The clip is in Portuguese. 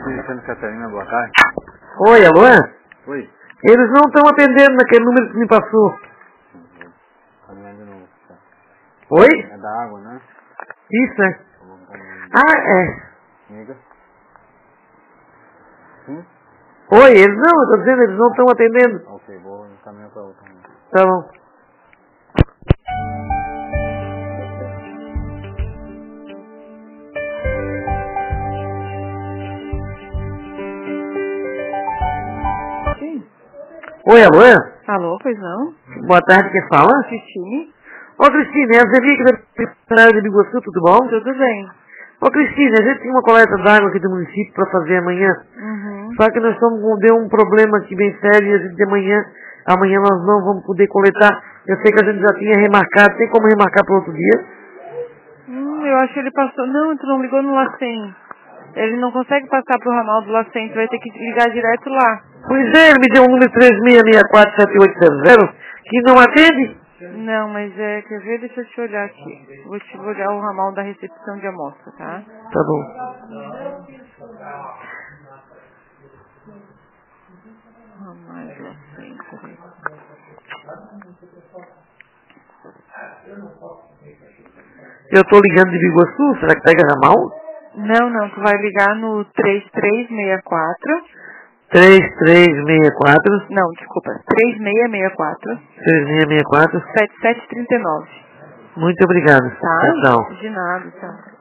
Cristiano Catarina, boa tarde. Oi, alô? Oi. Eles não estão atendendo naquele número que me passou. Caminhando de novo. Tá. Oi? É da água, né? Isso, né? Caminhando. Ah, é. Amiga? Sim? Oi, eles não, eu tô dizendo, eles não estão atendendo. Ok, vou encaminhar pra outra. Tá bom. Sim. Oi, alô? Alô, pois não? Boa tarde, quem fala? Cristine? Ô, Cristina, é a Zelique da de Biguaçu, tudo bom? Tudo bem. Ô, Cristina, a gente tinha uma coleta d'água aqui do município para fazer amanhã. Uhum. Só que nós deu um problema aqui bem sério e a gente amanhã nós não vamos poder coletar. Eu sei que a gente já tinha remarcado, tem como remarcar para outro dia? Eu acho que ele passou... Não, tu não ligou no Lacem. Ele não consegue passar pro ramal do Lacem, tu vai ter que ligar direto lá. Pois é, ele me deu um número 36647800 que não atende. Não, mas quer ver? Deixa eu te olhar aqui. Vou te olhar o ramal da recepção de amostra, tá? Tá bom. Ramal do Lacem, peraí. Eu tô ligando de Biguaçu, será que pega ramal? Não, tu vai ligar no 3364. 3364 Não, desculpa, 3664 3664. 7739. Muito obrigado. Tá? Tchau, tchau. De nada, tá.